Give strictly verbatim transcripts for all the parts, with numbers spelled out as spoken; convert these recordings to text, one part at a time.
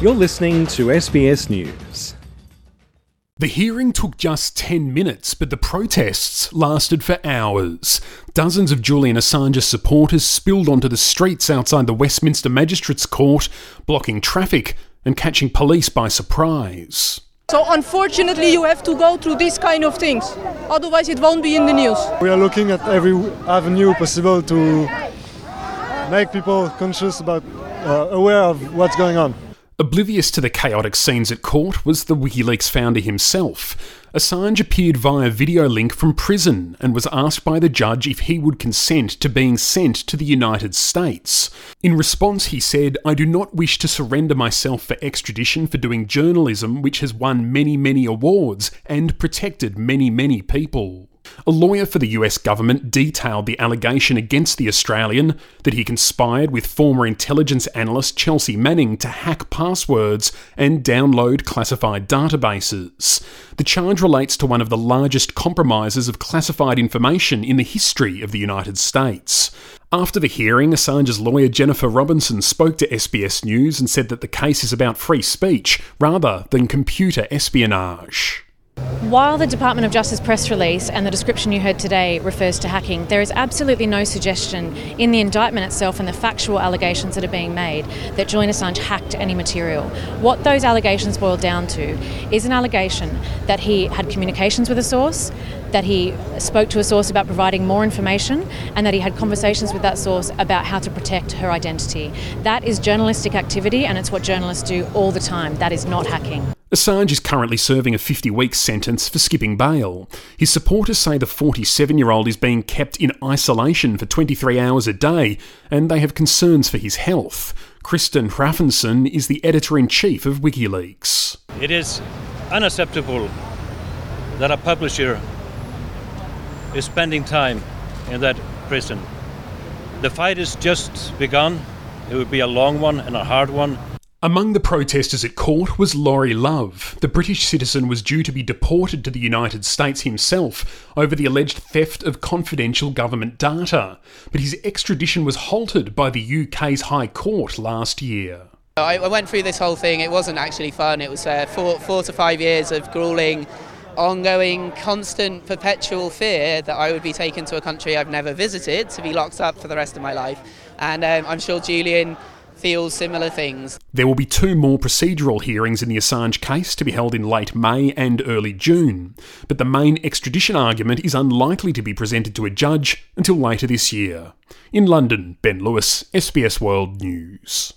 You're listening to S B S News. The hearing took just ten minutes, but the protests lasted for hours. Dozens of Julian Assange's supporters spilled onto the streets outside the Westminster Magistrates Court, blocking traffic and catching police by surprise. So unfortunately you have to go through these kind of things, otherwise it won't be in the news. We are looking at every avenue possible to make people conscious about, uh, aware of what's going on. Oblivious to the chaotic scenes at court was the WikiLeaks founder himself. Assange appeared via video link from prison and was asked by the judge if he would consent to being sent to the United States. In response, he said, "I do not wish to surrender myself for extradition for doing journalism which has won many, many awards and protected many, many people." A lawyer for the U S government detailed the allegation against the Australian that he conspired with former intelligence analyst Chelsea Manning to hack passwords and download classified databases. The charge relates to one of the largest compromises of classified information in the history of the United States. After the hearing, Assange's lawyer Jennifer Robinson spoke to S B S News and said that the case is about free speech rather than computer espionage. While the Department of Justice press release and the description you heard today refers to hacking, there is absolutely no suggestion in the indictment itself and the factual allegations that are being made that Julian Assange hacked any material. What those allegations boil down to is an allegation that he had communications with a source, that he spoke to a source about providing more information, and that he had conversations with that source about how to protect her identity. That is journalistic activity, and it's what journalists do all the time. That is not hacking. Assange is currently serving a fifty-week sentence for skipping bail. His supporters say the forty-seven-year-old is being kept in isolation for twenty-three hours a day, and they have concerns for his health. Kristen Hrafnsson is the editor-in-chief of WikiLeaks. It is unacceptable that a publisher is spending time in that prison. The fight is just begun. It will be a long one and a hard one. Among the protesters at court was Laurie Love. The British citizen was due to be deported to the United States himself over the alleged theft of confidential government data, but his extradition was halted by the U K's High Court last year. I went through this whole thing. It wasn't actually fun. It was uh, four, four to five years of grueling, ongoing, constant, perpetual fear that I would be taken to a country I've never visited to be locked up for the rest of my life. And um, I'm sure Julian feels similar things. There will be two more procedural hearings in the Assange case to be held in late May and early June, but the main extradition argument is unlikely to be presented to a judge until later this year. In London, Ben Lewis, S B S World News.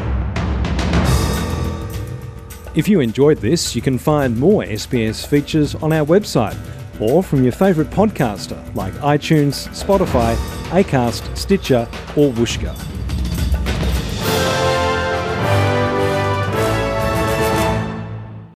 If you enjoyed this, you can find more S B S features on our website or from your favourite podcaster like iTunes, Spotify, Acast, Stitcher or Whooshkaa.